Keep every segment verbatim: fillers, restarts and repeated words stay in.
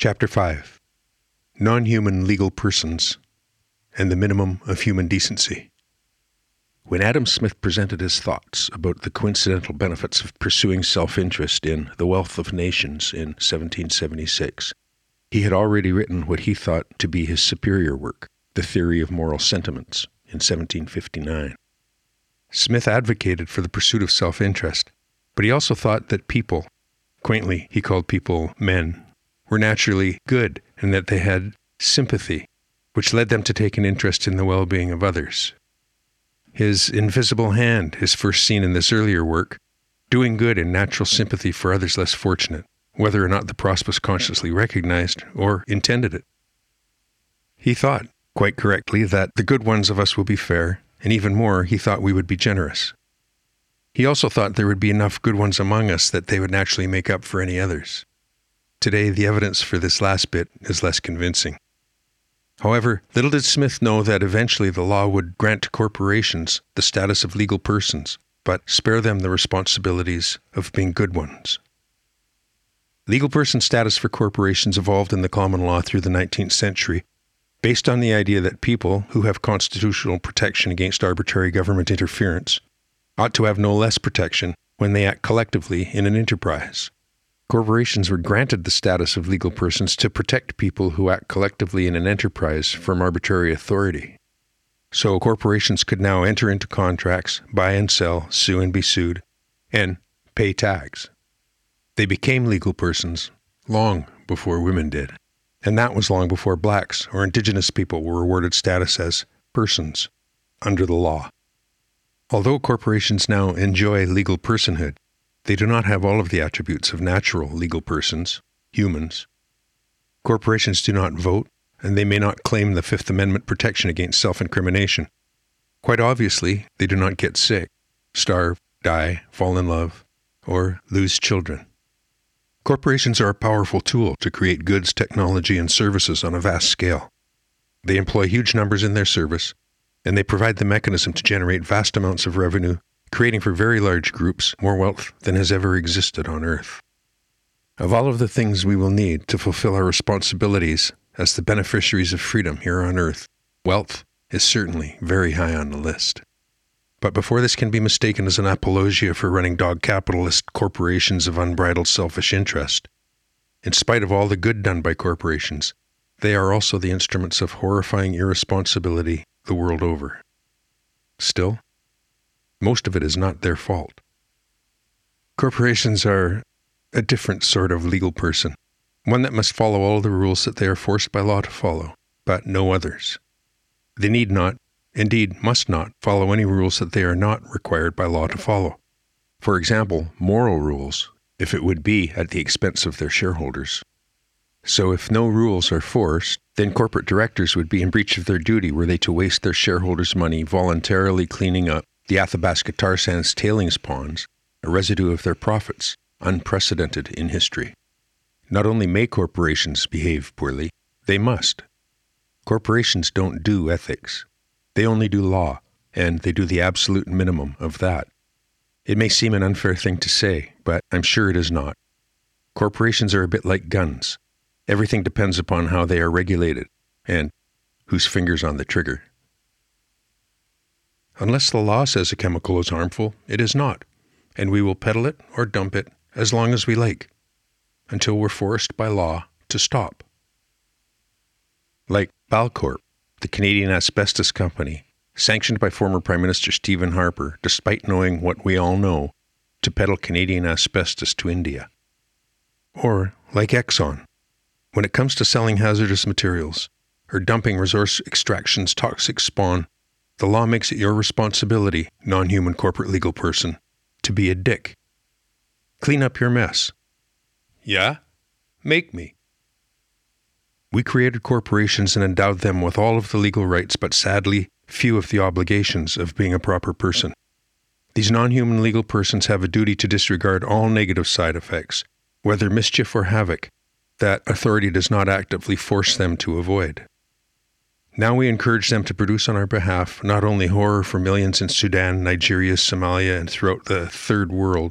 Chapter five. Non-Human Legal Persons and the Minimum of Human Decency. When Adam Smith presented his thoughts about the coincidental benefits of pursuing self-interest in The Wealth of Nations in seventeen seventy-six, he had already written what he thought to be his superior work, The Theory of Moral Sentiments, in seventeen fifty-nine. Smith advocated for the pursuit of self-interest, but he also thought that people, quaintly he called people men, were naturally good and that they had sympathy, which led them to take an interest in the well-being of others. His invisible hand is first seen in this earlier work, doing good in natural sympathy for others less fortunate, whether or not the Prospus consciously recognized or intended it. He thought, quite correctly, that the good ones of us will be fair, and even more, he thought we would be generous. He also thought there would be enough good ones among us that they would naturally make up for any others. Today, the evidence for this last bit is less convincing. However, little did Smith know that eventually the law would grant to corporations the status of legal persons, but spare them the responsibilities of being good ones. Legal person status for corporations evolved in the common law through the nineteenth century, based on the idea that people who have constitutional protection against arbitrary government interference ought to have no less protection when they act collectively in an enterprise. Corporations were granted the status of legal persons to protect people who act collectively in an enterprise from arbitrary authority. So corporations could now enter into contracts, buy and sell, sue and be sued, and pay tax. They became legal persons long before women did, and that was long before blacks or indigenous people were awarded status as persons under the law. Although corporations now enjoy legal personhood, they do not have all of the attributes of natural legal persons, humans. Corporations do not vote, and they may not claim the Fifth Amendment protection against self-incrimination. Quite obviously, they do not get sick, starve, die, fall in love, or lose children. Corporations are a powerful tool to create goods, technology, and services on a vast scale. They employ huge numbers in their service, and they provide the mechanism to generate vast amounts of revenue, creating for very large groups more wealth than has ever existed on Earth. Of all of the things we will need to fulfill our responsibilities as the beneficiaries of freedom here on Earth, wealth is certainly very high on the list. But before this can be mistaken as an apologia for running dog capitalist corporations of unbridled selfish interest, in spite of all the good done by corporations, they are also the instruments of horrifying irresponsibility the world over. Still, most of it is not their fault. Corporations are a different sort of legal person, one that must follow all the rules that they are forced by law to follow, but no others. They need not, indeed must not, follow any rules that they are not required by law to follow. For example, moral rules, if it would be at the expense of their shareholders. So if no rules are forced, then corporate directors would be in breach of their duty were they to waste their shareholders' money voluntarily cleaning up the Athabasca tar sands tailings ponds, a residue of their profits, unprecedented in history. Not only may corporations behave poorly, they must. Corporations don't do ethics. They only do law, and they do the absolute minimum of that. It may seem an unfair thing to say, but I'm sure it is not. Corporations are a bit like guns. Everything depends upon how they are regulated, and whose finger's on the trigger. Unless the law says a chemical is harmful, it is not, and we will peddle it or dump it as long as we like, until we're forced by law to stop. Like Balcorp, the Canadian asbestos company, sanctioned by former Prime Minister Stephen Harper, despite knowing what we all know, to peddle Canadian asbestos to India. Or like Exxon, when it comes to selling hazardous materials or dumping resource extraction's toxic spawn, the law makes it your responsibility, non-human corporate legal person, to be a dick. Clean up your mess. Yeah? Make me. We created corporations and endowed them with all of the legal rights, but sadly, few of the obligations of being a proper person. These non-human legal persons have a duty to disregard all negative side effects, whether mischief or havoc, that authority does not actively force them to avoid. Now we encourage them to produce on our behalf not only horror for millions in Sudan, Nigeria, Somalia, and throughout the Third World,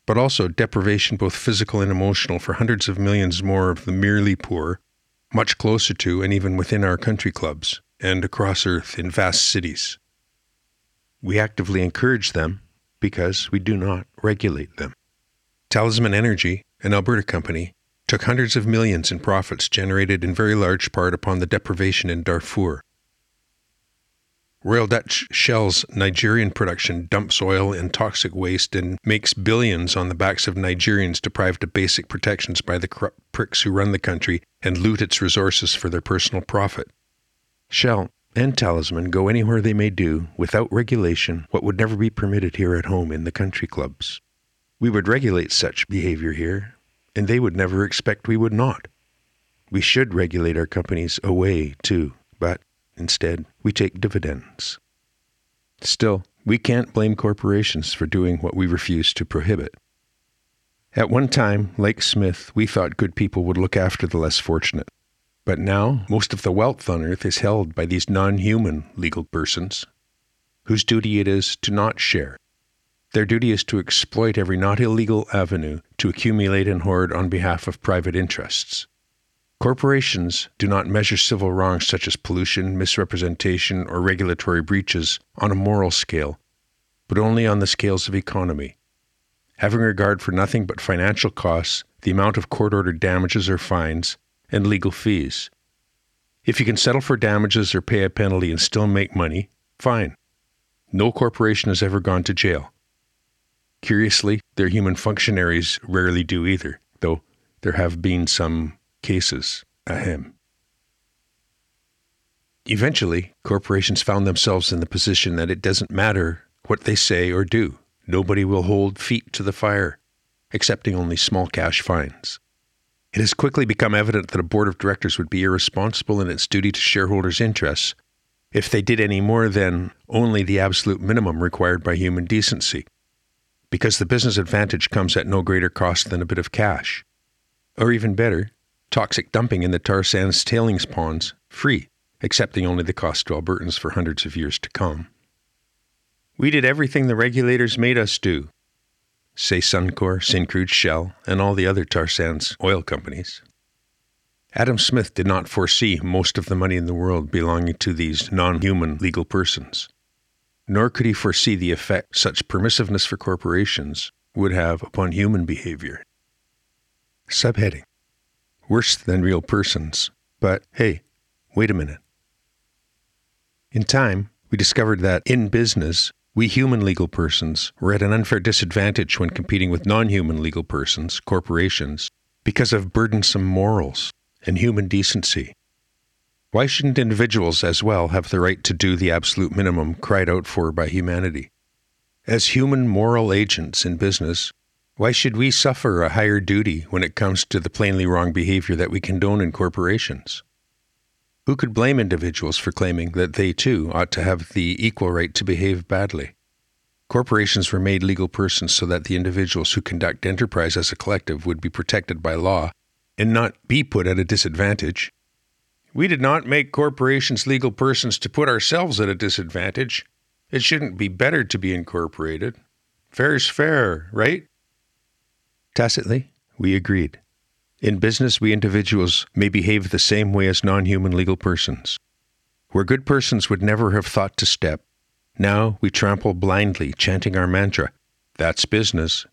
but also deprivation, both physical and emotional, for hundreds of millions more of the merely poor, much closer to and even within our country clubs and across Earth in vast cities. We actively encourage them because we do not regulate them. Talisman Energy, an Alberta company, took hundreds of millions in profits generated in very large part upon the deprivation in Darfur. Royal Dutch Shell's Nigerian production dumps oil and toxic waste and makes billions on the backs of Nigerians deprived of basic protections by the corrupt pricks who run the country and loot its resources for their personal profit. Shell and Talisman go anywhere they may do, without regulation, what would never be permitted here at home in the country clubs. We would regulate such behavior here, and they would never expect we would not. We should regulate our companies away, too, but instead, we take dividends. Still, we can't blame corporations for doing what we refuse to prohibit. At one time, like Smith, we thought good people would look after the less fortunate. But now, most of the wealth on earth is held by these non-human legal persons, whose duty it is to not share. Their duty is to exploit every not illegal avenue to accumulate and hoard on behalf of private interests. Corporations do not measure civil wrongs such as pollution, misrepresentation, or regulatory breaches on a moral scale, but only on the scales of economy, having regard for nothing but financial costs, the amount of court-ordered damages or fines, and legal fees. If you can settle for damages or pay a penalty and still make money, fine. No corporation has ever gone to jail. Curiously, their human functionaries rarely do either, though there have been some cases. Ahem. Eventually, corporations found themselves in the position that it doesn't matter what they say or do. Nobody will hold feet to the fire, accepting only small cash fines. It has quickly become evident that a board of directors would be irresponsible in its duty to shareholders' interests if they did any more than only the absolute minimum required by human decency, because the business advantage comes at no greater cost than a bit of cash. Or even better, toxic dumping in the tar sands tailings ponds, free, accepting only the cost to Albertans for hundreds of years to come. We did everything the regulators made us do, say Suncor, Syncrude, Shell, and all the other tar sands oil companies. Adam Smith did not foresee most of the money in the world belonging to these non-human legal persons, nor could he foresee the effect such permissiveness for corporations would have upon human behavior. Subheading: Worse than real persons, but hey, wait a minute. In time, we discovered that in business, we human legal persons were at an unfair disadvantage when competing with non-human legal persons, corporations, because of burdensome morals and human decency. Why shouldn't individuals as well have the right to do the absolute minimum cried out for by humanity? As human moral agents in business, why should we suffer a higher duty when it comes to the plainly wrong behavior that we condone in corporations? Who could blame individuals for claiming that they too ought to have the equal right to behave badly? Corporations were made legal persons so that the individuals who conduct enterprise as a collective would be protected by law and not be put at a disadvantage. We did not make corporations legal persons to put ourselves at a disadvantage. It shouldn't be better to be incorporated. Fair's fair, right? Tacitly, we agreed. In business, we individuals may behave the same way as non-human legal persons. Where good persons would never have thought to step, now we trample blindly, chanting our mantra, "That's business."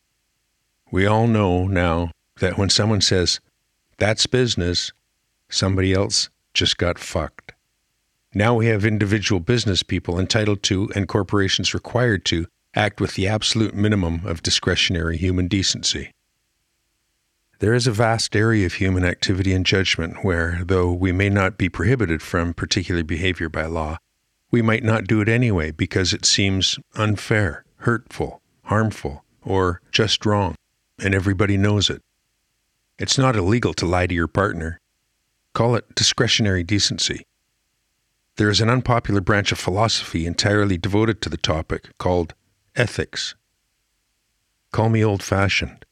We all know now that when someone says, "That's business," somebody else just got fucked. Now we have individual business people entitled to, and corporations required to, act with the absolute minimum of discretionary human decency. There is a vast area of human activity and judgment where, though we may not be prohibited from particular behavior by law, we might not do it anyway because it seems unfair, hurtful, harmful, or just wrong, and everybody knows it. It's not illegal to lie to your partner. Call it discretionary decency. There is an unpopular branch of philosophy entirely devoted to the topic called ethics. Call me old-fashioned.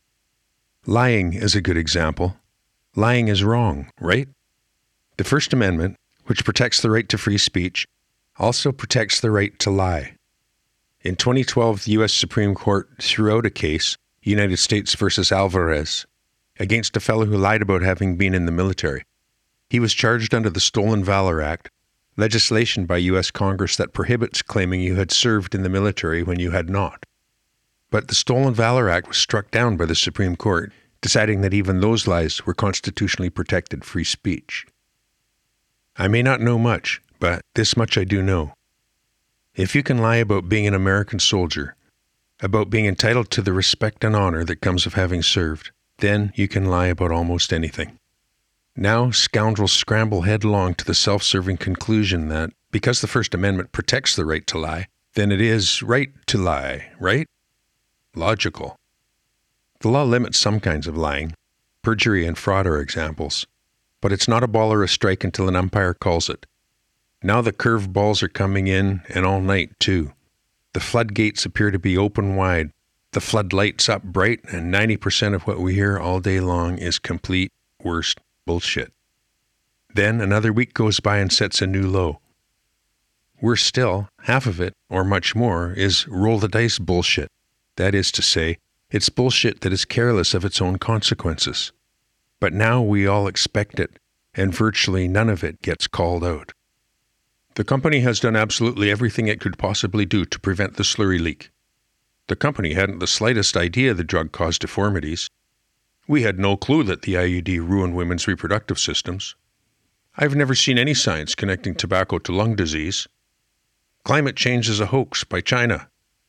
Lying is a good example. Lying is wrong, right? The First Amendment, which protects the right to free speech, also protects the right to lie. In twenty twelve, the U S Supreme Court threw out a case, United States versus Alvarez, against a fellow who lied about having been in the military. He was charged under the Stolen Valor Act, legislation by U S Congress that prohibits claiming you had served in the military when you had not. But the Stolen Valor Act was struck down by the Supreme Court, deciding that even those lies were constitutionally protected free speech. I may not know much, but this much I do know. If you can lie about being an American soldier, about being entitled to the respect and honor that comes of having served, then you can lie about almost anything. Now, scoundrels scramble headlong to the self-serving conclusion that, because the First Amendment protects the right to lie, then it is right to lie, right? Logical. The law limits some kinds of lying. Perjury and fraud are examples. But it's not a ball or a strike until an umpire calls it. Now the curved balls are coming in, and all night, too. The floodgates appear to be open wide. The flood lights up bright, and ninety percent of what we hear all day long is complete, worst bullshit. Then another week goes by and sets a new low. Worse still, half of it, or much more, is roll the dice bullshit. That is to say, it's bullshit that is careless of its own consequences. But now we all expect it, and virtually none of it gets called out. The company has done absolutely everything it could possibly do to prevent the slurry leak. The company hadn't the slightest idea the drug caused deformities. We had no clue that the I U D ruined women's reproductive systems. I've never seen any science connecting tobacco to lung disease. Climate change is a hoax by China.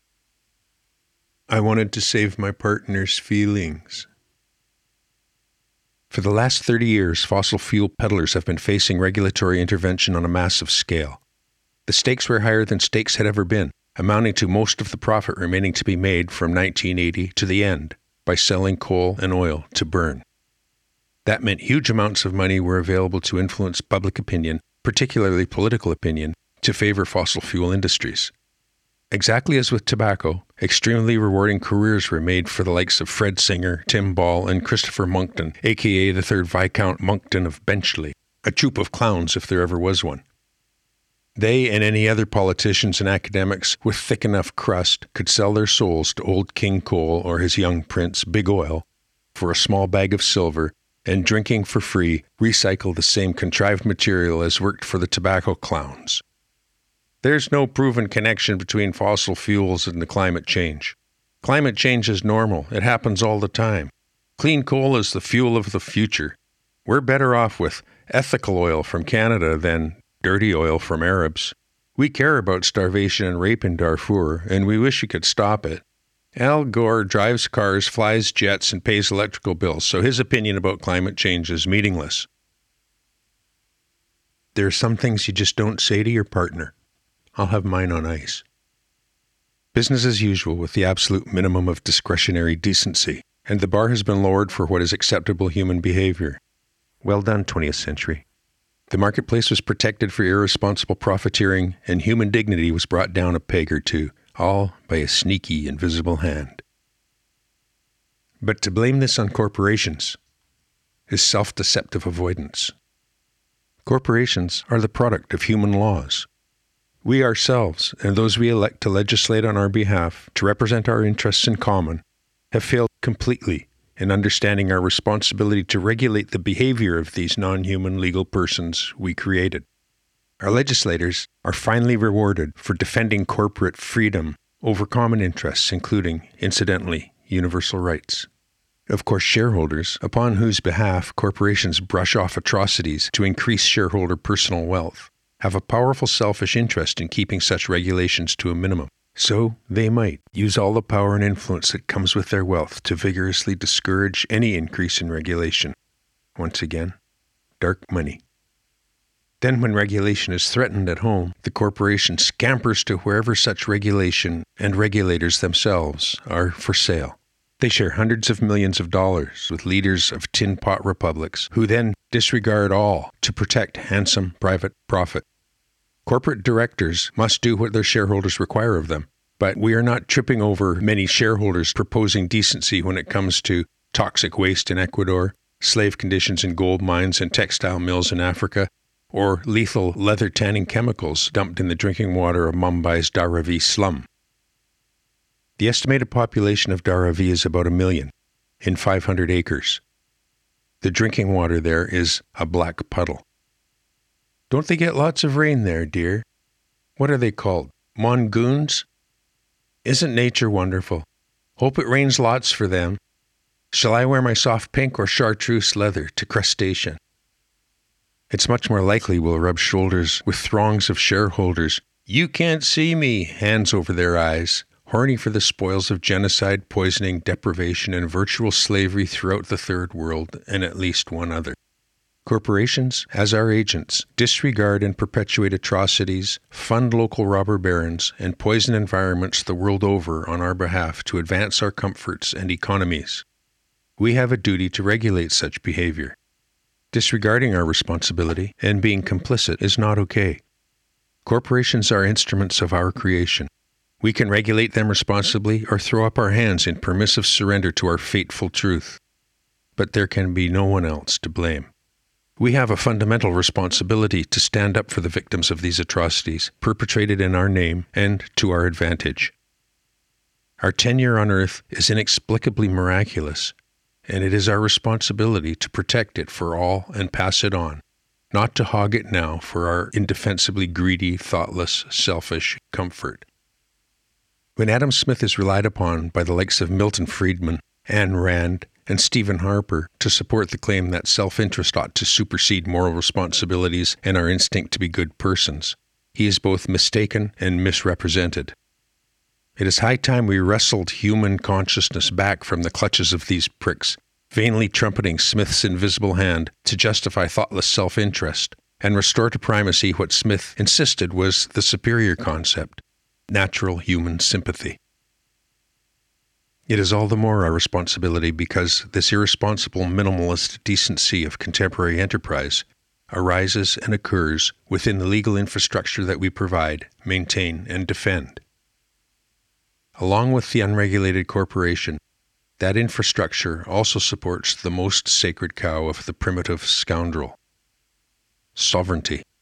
I wanted to save my partner's feelings. For the last thirty years, fossil fuel peddlers have been facing regulatory intervention on a massive scale. The stakes were higher than stakes had ever been, amounting to most of the profit remaining to be made from nineteen eighty to the end by selling coal and oil to burn. That meant huge amounts of money were available to influence public opinion, particularly political opinion, to favor fossil fuel industries. Exactly as with tobacco, extremely rewarding careers were made for the likes of Fred Singer, Tim Ball, and Christopher Monckton, aka the third Viscount Monckton of Benchley, a troupe of clowns if there ever was one. They and any other politicians and academics with thick enough crust could sell their souls to old King Coal or his young prince, Big Oil, for a small bag of silver, and drinking for free, recycle the same contrived material as worked for the tobacco clowns. There's no proven connection between fossil fuels and the climate change. Climate change is normal. It happens all the time. Clean coal is the fuel of the future. We're better off with ethical oil from Canada than dirty oil from Arabs. We care about starvation and rape in Darfur, and we wish we could stop it. Al Gore drives cars, flies jets, and pays electrical bills, so his opinion about climate change is meaningless. There are some things you just don't say to your partner. I'll have mine on ice. Business as usual with the absolute minimum of discretionary decency, and the bar has been lowered for what is acceptable human behavior. Well done, twentieth century. The marketplace was protected for irresponsible profiteering, and human dignity was brought down a peg or two, all by a sneaky, invisible hand. But to blame this on corporations is self-deceptive avoidance. Corporations are the product of human laws. We ourselves, and those we elect to legislate on our behalf, to represent our interests in common, have failed completely in understanding our responsibility to regulate the behavior of these non-human legal persons we created. Our legislators are finally rewarded for defending corporate freedom over common interests, including, incidentally, universal rights. Of course, shareholders, upon whose behalf corporations brush off atrocities to increase shareholder personal wealth, have a powerful selfish interest in keeping such regulations to a minimum. So they might use all the power and influence that comes with their wealth to vigorously discourage any increase in regulation. Once again, dark money. Then when regulation is threatened at home, the corporation scampers to wherever such regulation and regulators themselves are for sale. They share hundreds of millions of dollars with leaders of tin pot republics who then disregard all to protect handsome private profit. Corporate directors must do what their shareholders require of them, but we are not tripping over many shareholders proposing decency when it comes to toxic waste in Ecuador, slave conditions in gold mines and textile mills in Africa, or lethal leather tanning chemicals dumped in the drinking water of Mumbai's Dharavi slum. The estimated population of Dharavi is about a million, in five hundred acres. The drinking water there is a black puddle. Don't they get lots of rain there, dear? What are they called? Mongoons? Isn't nature wonderful? Hope it rains lots for them. Shall I wear my soft pink or chartreuse leather to crustacean? It's much more likely we'll rub shoulders with throngs of shareholders. You can't see me, hands over their eyes, horny for the spoils of genocide, poisoning, deprivation, and virtual slavery throughout the Third World and at least one other. Corporations, as our agents, disregard and perpetuate atrocities, fund local robber barons, and poison environments the world over on our behalf to advance our comforts and economies. We have a duty to regulate such behavior. Disregarding our responsibility and being complicit is not okay. Corporations are instruments of our creation. We can regulate them responsibly or throw up our hands in permissive surrender to our fateful truth. But there can be no one else to blame. We have a fundamental responsibility to stand up for the victims of these atrocities, perpetrated in our name and to our advantage. Our tenure on Earth is inexplicably miraculous, and it is our responsibility to protect it for all and pass it on, not to hog it now for our indefensibly greedy, thoughtless, selfish comfort. When Adam Smith is relied upon by the likes of Milton Friedman, Ayn Rand, and Stephen Harper to support the claim that self-interest ought to supersede moral responsibilities and our instinct to be good persons, he is both mistaken and misrepresented. It is high time we wrestled human consciousness back from the clutches of these pricks, vainly trumpeting Smith's invisible hand to justify thoughtless self-interest, and restore to primacy what Smith insisted was the superior concept, natural human sympathy. It is all the more our responsibility because this irresponsible minimalist decency of contemporary enterprise arises and occurs within the legal infrastructure that we provide, maintain, and defend. Along with the unregulated corporation, that infrastructure also supports the most sacred cow of the primitive scoundrel: sovereignty.